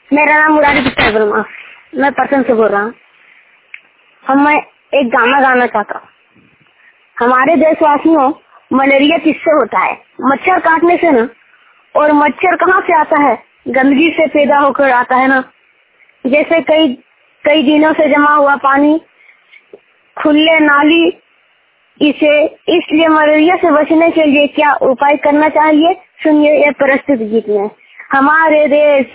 मेरा नाम मुरारी प्रसाद वर्मा, मैं पटना से बोल रहा हूँ। मैं एक गाना गाना चाहता हूँ। हमारे देशवासियों, मलेरिया किससे होता है? मच्छर काटने से ना। और मच्छर कहाँ से आता है? गंदगी से पैदा होकर आता है ना। जैसे कई दिनों से जमा हुआ पानी, खुले नाली, इसलिए मलेरिया से बचने के लिए क्या उपाय करना चाहिए? सुनिए ये प्रस्तुत गीत में। हमारे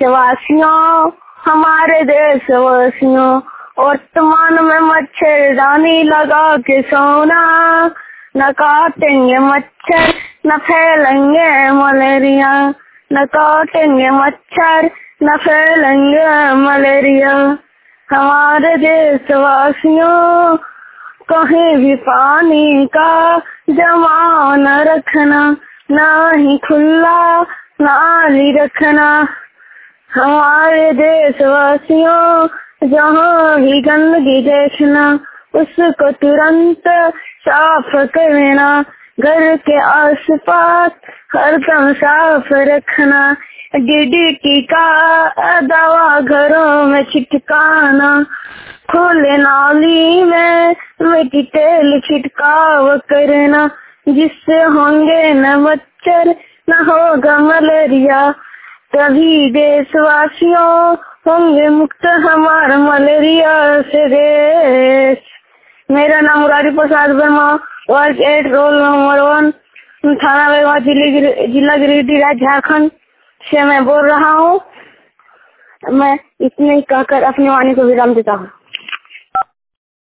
देशवासियों, वर्तमान में मच्छरदानी लगा के सोना। न काटेंगे मच्छर, न फैलेंगे मलेरिया। न काटेंगे मच्छर, न फैलेंगे मलेरिया। हमारे देशवासियों, कहीं भी पानी का जमा न रखना, ना ही खुला नाली रखना। हमारे देशवासियों, जहाँ भी गंदगी देखना, उसको तुरंत साफ कर देना। घर के आसपास हरदम साफ रखना। DDT का दवा घरों में छिटकाना। खुले नाली में मिट्टी तेल छिड़काव करना, जिससे होंगे न मच्छर, न होगा मलेरिया। तभी देशवासियों होंगे मुक्त हमारा मलेरिया से देश। मेरा नाम मुरारी प्रसाद वर्मा, वर्ग 8, रोल नंबर 1, थाना बेगवा, जिला गिरिडीह, राज्य झारखंड से मैं बोल रहा हूँ। मैं इतने ही कहकर अपनी वाणी को विराम देता हूँ।